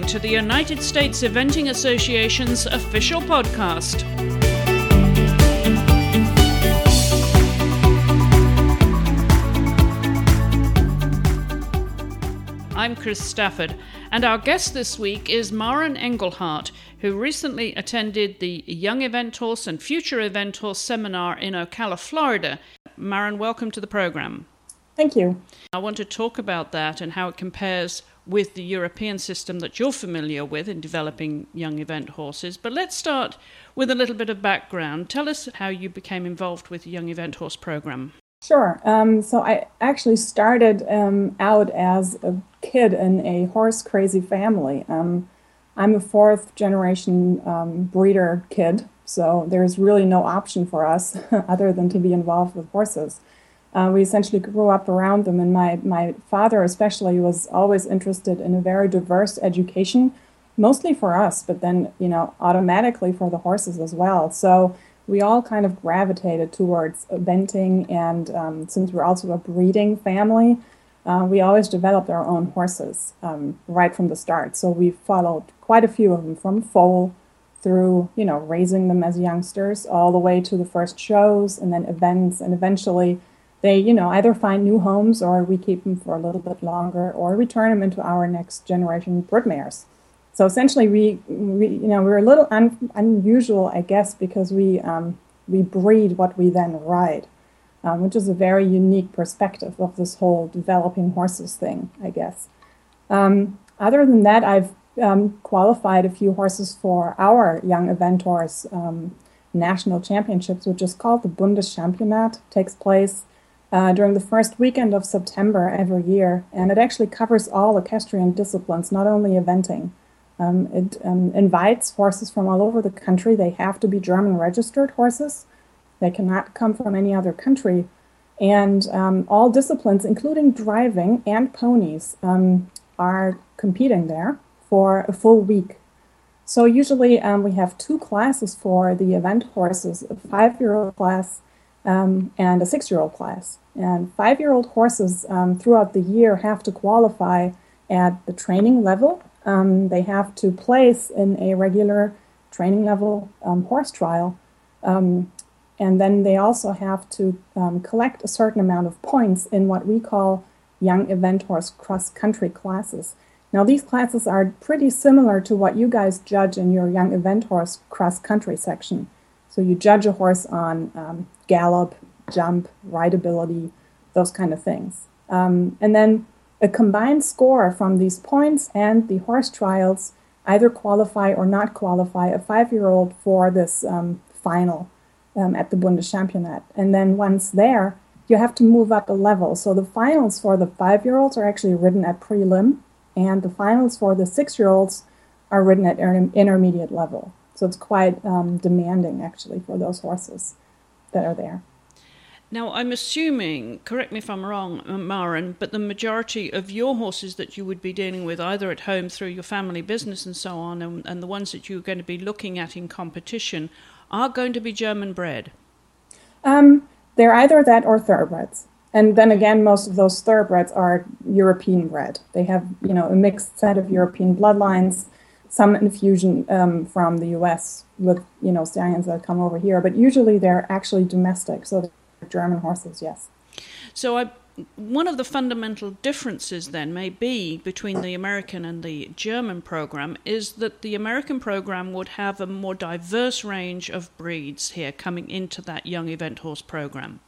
to the United States Eventing Association's official podcast. I'm Chris Stafford, and our guest this week is Maren Engelhardt, who recently attended the Young Event Horse and Future Event Horse seminar in Ocala, Florida. Maren, welcome to the program. Thank you. I want to talk about that and how it compares with the European system that you're familiar with in developing young event horses. But let's start with a little bit of background. Tell us how you became involved with the Young Event Horse program. Sure. So I actually started out as a kid in a horse-crazy family. I'm a fourth generation breeder kid, so there's really no option for us other than to be involved with horses. We essentially grew up around them, and my father especially was always interested in a very diverse education, mostly for us, but then, automatically for the horses as well. So we all kind of gravitated towards eventing, and since we're also a breeding family, we always developed our own horses right from the start. So we followed quite a few of them from foal through, raising them as youngsters all the way to the first shows and then events, and eventually they, either find new homes or we keep them for a little bit longer or we turn them into our next generation brood mares. So essentially we're a little unusual, I guess, because we breed what we then ride, which is a very unique perspective of this whole developing horses thing, I guess. Other than that, I've qualified a few horses for our Young Event Horse National Championships, which is called the Bundeschampionat. It takes place during the first weekend of September every year, and it actually covers all equestrian disciplines, not only eventing. It invites horses from all over the country. They have to be German registered horses. They cannot come from any other country. And all disciplines, including driving and ponies, are competing there for a full week. So usually we have two classes for the event horses, a 5-year-old class and a 6-year-old class. And 5-year-old horses throughout the year have to qualify at the training level. They have to place in a regular training level horse trial. And then they also have to collect a certain amount of points in what we call Young Event Horse cross-country classes. Now, these classes are pretty similar to what you guys judge in your Young Event Horse cross-country section. So you judge a horse on gallop, jump, rideability, those kind of things. And then a combined score from these points and the horse trials either qualify or not qualify a 5-year-old for this final at the Bundeschampionat. And then once there, you have to move up a level. So the finals for the 5-year-olds are actually ridden at prelim, and the finals for the 6-year-olds are ridden at intermediate level. So it's quite demanding, actually, for those horses that are there. Now, I'm assuming, correct me if I'm wrong, Maren, but the majority of your horses that you would be dealing with either at home through your family business and so on, and the ones that you're going to be looking at in competition, are going to be German bred. They're either that or thoroughbreds. And then again, most of those thoroughbreds are European bred. They have, a mixed set of European bloodlines, some infusion from the U.S. with, stallions that come over here. But usually they're actually domestic, so they're German horses, yes. So one of the fundamental differences then may be between the American and the German program is that the American program would have a more diverse range of breeds here coming into that young event horse program.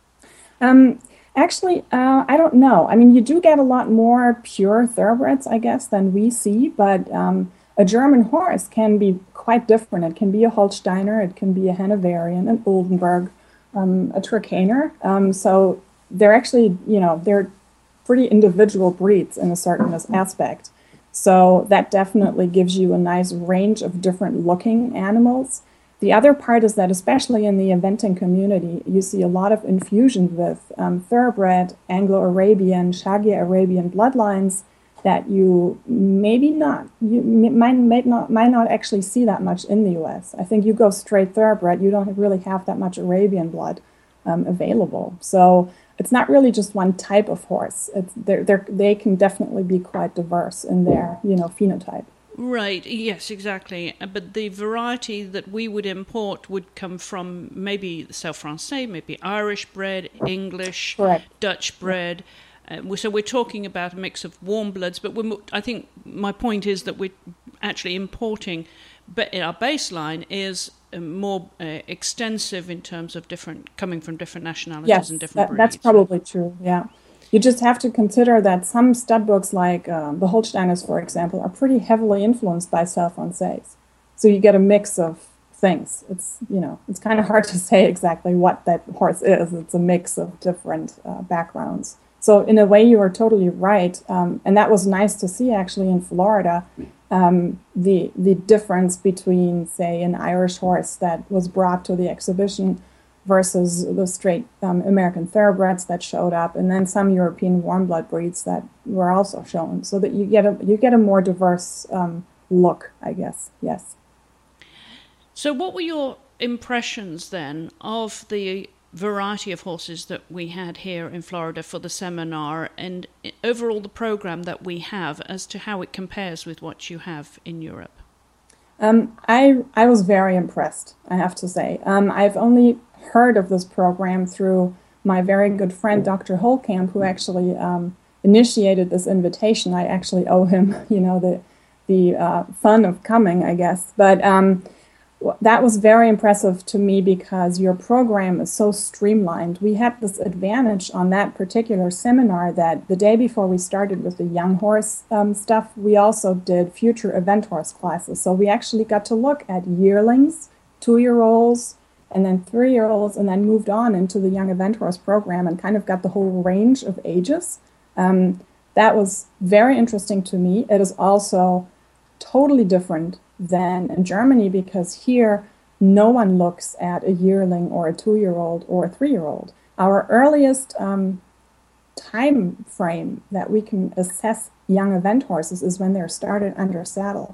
Actually, I don't know. I mean, you do get a lot more pure thoroughbreds, I guess, than we see, but a German horse can be quite different. It can be a Holsteiner, it can be a Hanoverian, an Oldenburg, a Trakehner. So they're actually, they're pretty individual breeds in a certain aspect. So that definitely gives you a nice range of different looking animals. The other part is that, especially in the eventing community, you see a lot of infusion with thoroughbred, Anglo-Arabian, Shaggy Arabian bloodlines that you might not actually see that much in the U.S. I think you go straight thoroughbred, you don't really have that much Arabian blood available. So it's not really just one type of horse. They can definitely be quite diverse in their phenotype. Right, yes, exactly. But the variety that we would import would come from maybe South Francais, maybe Irish bread, English, Correct. Dutch Yeah. bread. So we're talking about a mix of warm bloods, but I think my point is that we're actually importing, but our baseline is more extensive in terms of coming from different nationalities and Yes, different that's breeds. probably true. Yeah. You just have to consider that some stud books, like the Holsteiners, for example, are pretty heavily influenced by South Francais. So you get a mix of things. It's kind of hard to say exactly what that horse is. It's a mix of different backgrounds. So in a way, you are totally right. And that was nice to see actually in Florida, the difference between, say, an Irish horse that was brought to the exhibition versus the straight American thoroughbreds that showed up, and then some European warm blood breeds that were also shown, so that you get a more diverse look, I guess. Yes. So what were your impressions then of the variety of horses that we had here in Florida for the seminar, and overall the program that we have, as to how it compares with what you have in Europe? I was very impressed, I have to say. I've only heard of this program through my very good friend, Dr. Holkamp, who actually initiated this invitation. I actually owe him, the fun of coming, I guess. But that was very impressive to me because your program is so streamlined. We had this advantage on that particular seminar that the day before we started with the young horse stuff, we also did future event horse classes. So we actually got to look at yearlings, 2-year-olds, and then 3-year-olds, and then moved on into the young event horse program and kind of got the whole range of ages. That was very interesting to me. It is also totally different than in Germany, because here no one looks at a yearling or a 2-year-old or a 3-year-old. Our earliest time frame that we can assess young event horses is when they're started under saddle.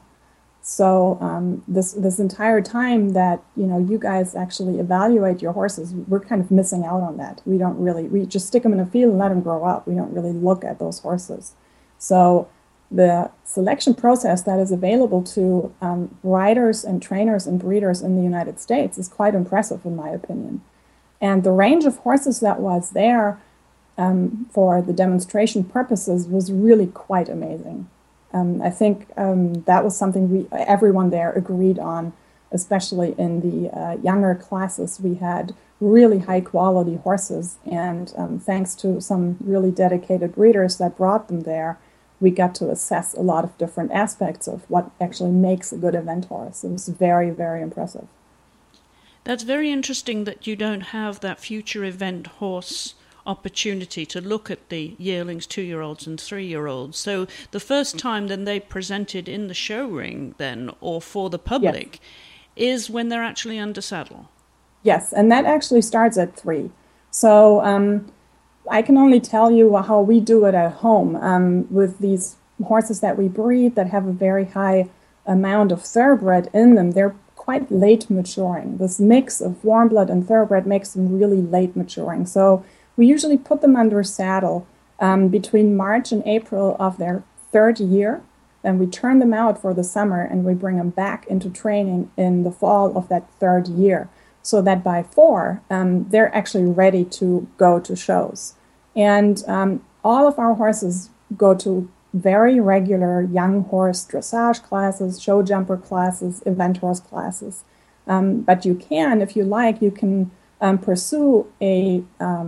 So this entire time that you guys actually evaluate your horses, we're kind of missing out on that. We just stick them in a field and let them grow up. We don't really look at those horses. So the selection process that is available to riders and trainers and breeders in the United States is quite impressive, in my opinion. And the range of horses that was there for the demonstration purposes was really quite amazing. I think that was something everyone there agreed on, especially in the younger classes. We had really high quality horses, and thanks to some really dedicated breeders that brought them there, we got to assess a lot of different aspects of what actually makes a good event horse. It was very, very impressive. That's very interesting that you don't have that future event horse opportunity to look at the yearlings, 2-year-olds and 3-year-olds. So the first time then they presented in the show ring then, or for the public, yes, is when they're actually under saddle. Yes, and that actually starts at 3. So I can only tell you how we do it at home with these horses that we breed that have a very high amount of thoroughbred in them. They're quite late maturing. This mix of warm blood and thoroughbred makes them really late maturing. So we usually put them under saddle between March and April of their 3rd year. Then we turn them out for the summer and we bring them back into training in the fall of that 3rd year, so that by 4, they're actually ready to go to shows. And all of our horses go to very regular young horse dressage classes, show jumper classes, event horse classes. But you can, if you like, you can pursue a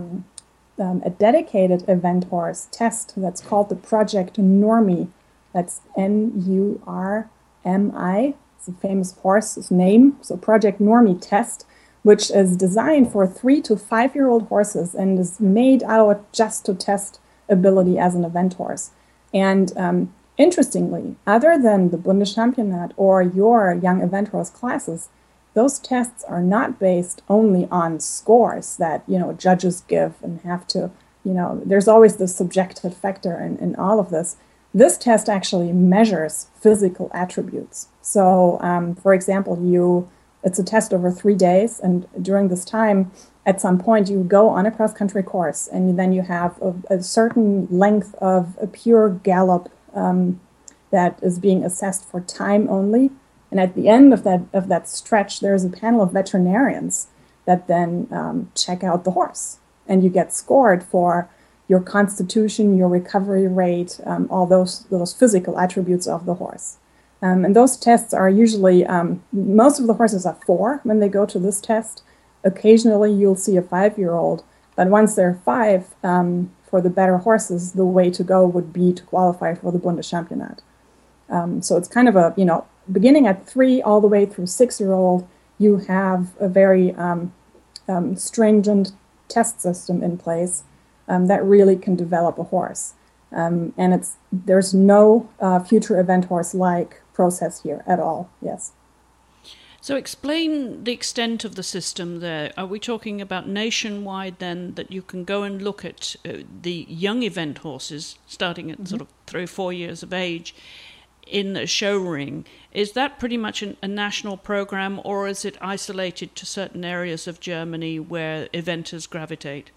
dedicated event horse test that's called the Project Normie. That's N-U-R-M-I. It's a famous horse's name. So Project Normie test, which is designed for 3 to 5-year-old horses and is made out just to test ability as an event horse. And interestingly, other than the Bundeschampionat or your young event horse classes, those tests are not based only on scores that, judges give and have to, there's always this subjective factor in all of this. This test actually measures physical attributes. So, for example, it's a test over 3 days, and during this time, at some point, you go on a cross-country course, and then you have a certain length of a pure gallop that is being assessed for time only. And at the end of that stretch, there's a panel of veterinarians that then check out the horse. And you get scored for your constitution, your recovery rate, all those physical attributes of the horse. And those tests are usually, most of the horses are 4 when they go to this test. Occasionally you'll see a 5-year-old, but once they're 5, for the better horses, the way to go would be to qualify for the Bundeschampionat. So it's kind of a, beginning at 3 all the way through 6-year-old, you have a very stringent test system in place that really can develop a horse. And there's no future event horse-like process here at all, yes. So explain the extent of the system there. Are we talking about nationwide then, that you can go and look at the young event horses starting at sort of 3 or 4 years of age in a show ring? Is that pretty much a national program, or is it isolated to certain areas of Germany where eventers gravitate?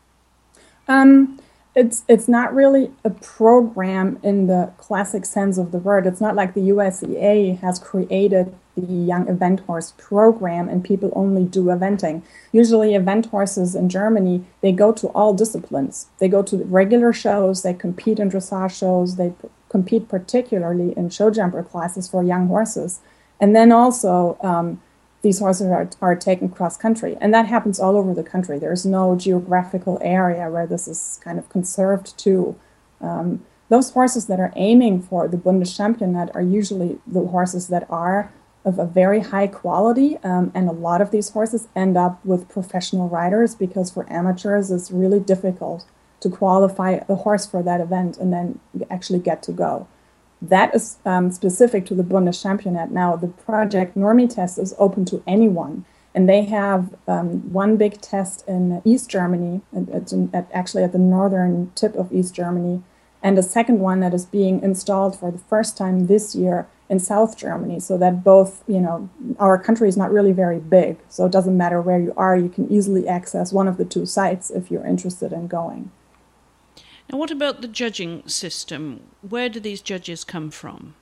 It's not really a program in the classic sense of the word. It's not like the USEA has created the Young Event Horse program and people only do eventing. Usually event horses in Germany, they go to all disciplines. They go to regular shows, they compete in dressage shows, they compete particularly in show jumper classes for young horses. And then also these horses are taken cross-country. And that happens all over the country. There's no geographical area where this is kind of conserved to. Those horses that are aiming for the Bundeschampionat are usually the horses that are of a very high quality. And a lot of these horses end up with professional riders, because for amateurs it's really difficult to qualify a horse for that event and then actually get to go. That is specific to the Bundeschampionat. Now, the Project Normie test is open to anyone, and they have one big test in East Germany, actually at the northern tip of East Germany, and a second one that is being installed for the first time this year in South Germany, so that both, our country is not really very big, so it doesn't matter where you are, you can easily access one of the 2 sites if you're interested in going. Now, what about the judging system? Where do these judges come from?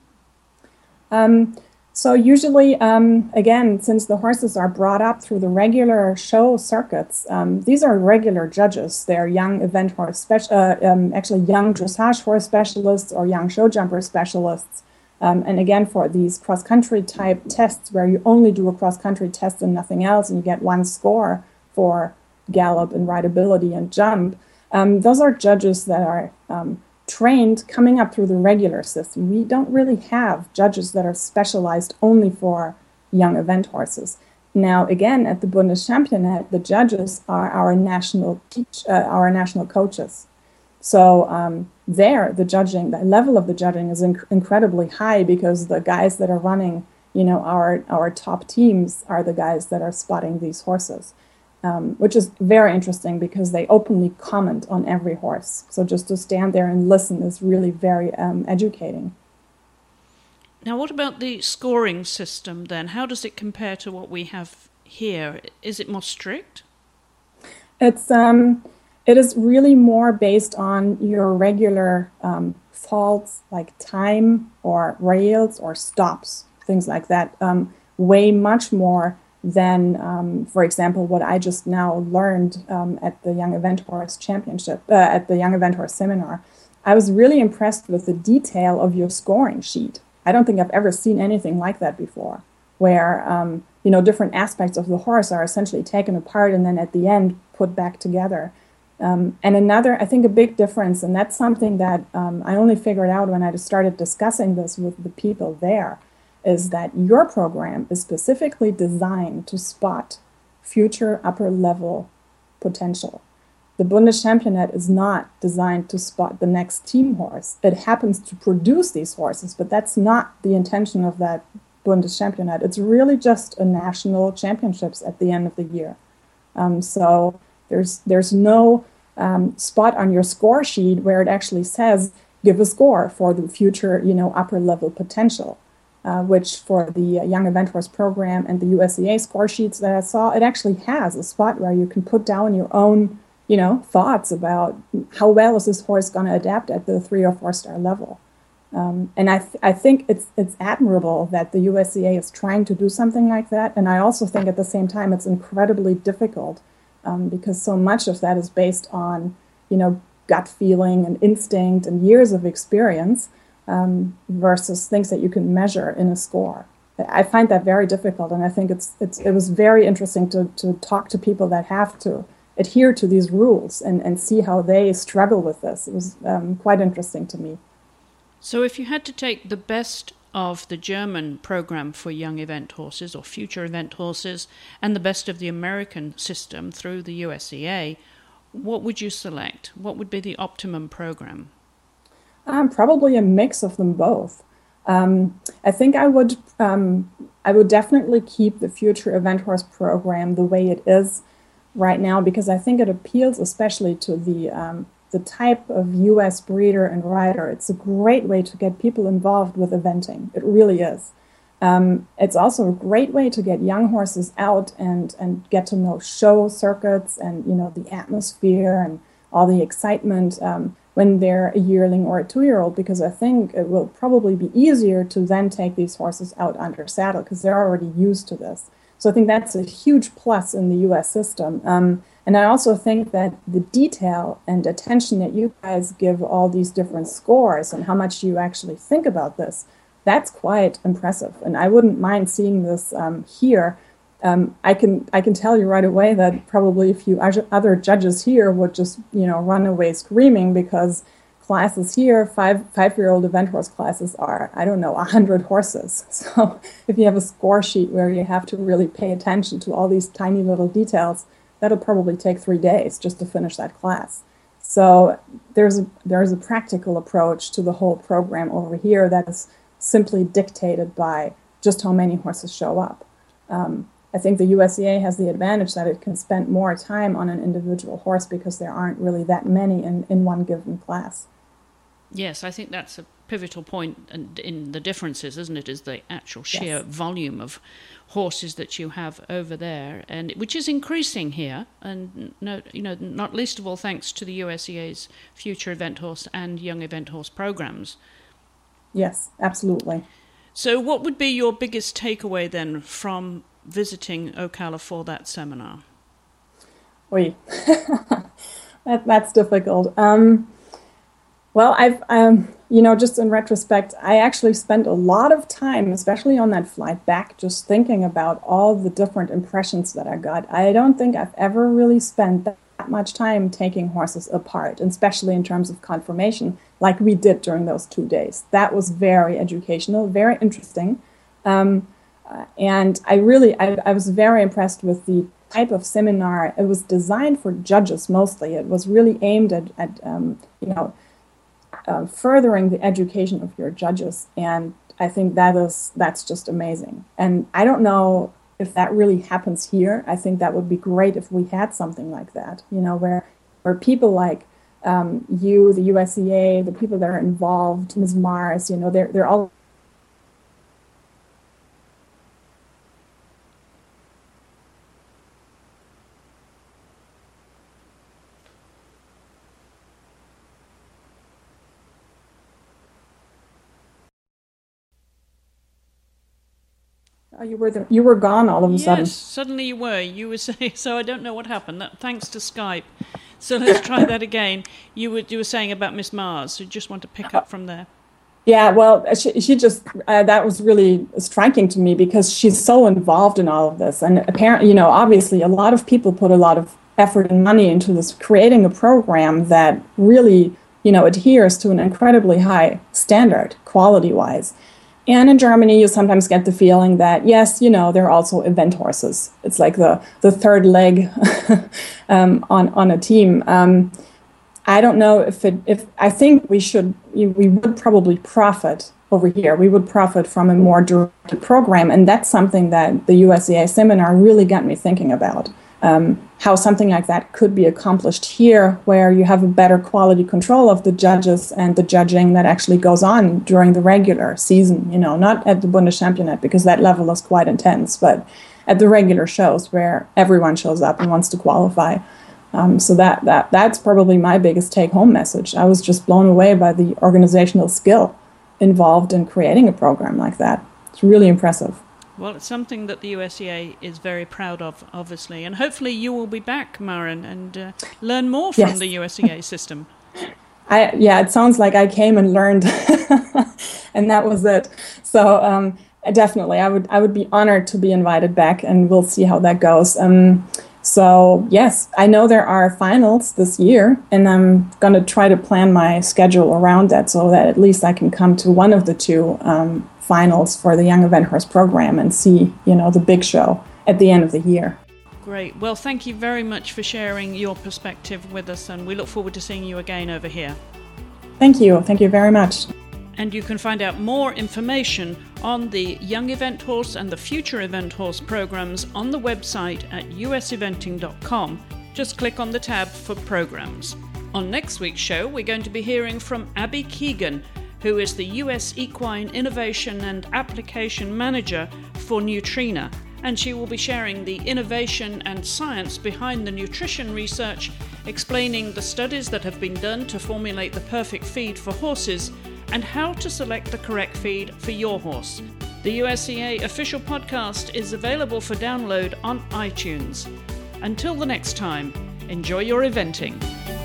So usually, again, since the horses are brought up through the regular show circuits, these are regular judges. They're young event horse, actually young dressage horse specialists or young show jumper specialists. And again, for these cross-country type tests where you only do a cross-country test and nothing else, and you get 1 score for gallop and rideability and jump, those are judges that are trained coming up through the regular system. We don't really have judges that are specialized only for young event horses. Now, again, at the Bundeschampionat, the judges are our national coaches. So the level of the judging is incredibly high, because the guys that are running, our top teams are the guys that are spotting these horses. Which is very interesting because they openly comment on every horse. So just to stand there and listen is really very educating. Now, what about the scoring system then? How does it compare to what we have here? Is it more strict? It is really more based on your regular faults, like time or rails or stops, things like that, way much more than, for example, what I just now learned at the Young Event Horse Championship, at the Young Event Horse Seminar. I was really impressed with the detail of your scoring sheet. I don't think I've ever seen anything like that before, where, different aspects of the horse are essentially taken apart and then at the end put back together. And another, I think a big difference, and that's something that I only figured out when I started discussing this with the people there, is that your program is specifically designed to spot future upper level potential. The Bundeschampionat is not designed to spot the next team horse. It happens to produce these horses, but that's not the intention of that Bundeschampionat. It's really just a national championships at the end of the year. So there's no spot on your score sheet where it actually says, give a score for the future, upper level potential. Which for the Young Event Horse program and the USEA score sheets that I saw, it actually has a spot where you can put down your own, thoughts about how well is this horse going to adapt at the 3 or 4 star level. I think it's admirable that the USCA is trying to do something like that. And I also think at the same time it's incredibly difficult because so much of that is based on, gut feeling and instinct and years of experience versus things that you can measure in a score. I find that very difficult, and I think it was very interesting to talk to people that have to adhere to these rules and see how they struggle with this. It was quite interesting to me. So if you had to take the best of the German program for young event horses or future event horses and the best of the American system through the USCA, what would you select? What would be the optimum program? Probably a mix of them both. I think I would definitely keep the future event horse program the way it is right now, because I think it appeals especially to the type of U.S. breeder and rider. It's a great way to get people involved with eventing. It really is. It's also a great way to get young horses out and get to know show circuits and the atmosphere and all the excitement when they're a yearling or a 2-year-old, because I think it will probably be easier to then take these horses out under saddle because they're already used to this. So I think that's a huge plus in the U.S. system. And I also think that the detail and attention that you guys give all these different scores and how much you actually think about this, that's quite impressive. And I wouldn't mind seeing this here. I can tell you right away that probably a few other judges here would just run away screaming, because classes here, five-year-old event horse classes are, 100 horses. So if you have a score sheet where you have to really pay attention to all these tiny little details, that'll probably take 3 days just to finish that class. So there's a practical approach to the whole program over here that is simply dictated by just how many horses show up. I think the USCA has the advantage that it can spend more time on an individual horse because there aren't really that many in one given class. Yes, I think that's a pivotal point in the differences, isn't it? Is the actual sheer volume of horses that you have over there, and which is increasing here, and not least of all thanks to the USCA's future event horse and young event horse programs. Yes, absolutely. So what would be your biggest takeaway then from visiting Ocala for that seminar? Oui. That's difficult. Well, I've, just in retrospect, I actually spent a lot of time, especially on that flight back, just thinking about all the different impressions that I got. I don't think I've ever really spent that much time taking horses apart, especially in terms of conformation, like we did during those 2 days. That was very educational, very interesting. And I was very impressed with the type of seminar. It was designed for judges mostly. It was really aimed at furthering the education of your judges. And I think that's just amazing. And I don't know if that really happens here. I think that would be great if we had something like that, where people like you, the USCA, the people that are involved, Ms. Mars, they're all. Oh, you were gone all of a sudden. Yes, suddenly you were. You were saying, so I don't know what happened. Thanks to Skype. So let's try that again. You were saying about Miss Mars. So you just want to pick up from there. Yeah, well, she just, that was really striking to me because she's so involved in all of this. And apparently, obviously a lot of people put a lot of effort and money into this, creating a program that really, adheres to an incredibly high standard quality-wise. And in Germany, you sometimes get the feeling that, yes, there are also event horses. It's like the third leg on a team. I don't know if I think we would probably profit over here. We would profit from a more directed program. And that's something that the USCA seminar really got me thinking about. How something like that could be accomplished here, where you have a better quality control of the judges and the judging that actually goes on during the regular season, not at the Bundeschampionat, because that level is quite intense, but at the regular shows where everyone shows up and wants to qualify. So that's probably my biggest take-home message. I was just blown away by the organizational skill involved in creating a program like that. It's really impressive. Well, it's something that the USEA is very proud of, obviously. And hopefully you will be back, Maren, and learn more from the USEA system. It sounds like I came and learned, and that was it. So definitely, I would be honored to be invited back, and we'll see how that goes. So yes, I know there are finals this year, and I'm going to try to plan my schedule around that so that at least I can come to one of the two finals for the Young Event Horse program and see, the big show at the end of the year. Great. Well, thank you very much for sharing your perspective with us, and we look forward to seeing you again over here. Thank you. Thank you very much. And you can find out more information on the Young Event Horse and the Future Event Horse programs on the website at useventing.com. Just click on the tab for programs. On next week's show, we're going to be hearing from Abby Keegan, who is the US Equine Innovation and Application Manager for Nutrena, and she will be sharing the innovation and science behind the nutrition research, explaining the studies that have been done to formulate the perfect feed for horses and how to select the correct feed for your horse. The USEA official podcast is available for download on iTunes. Until the next time, enjoy your eventing.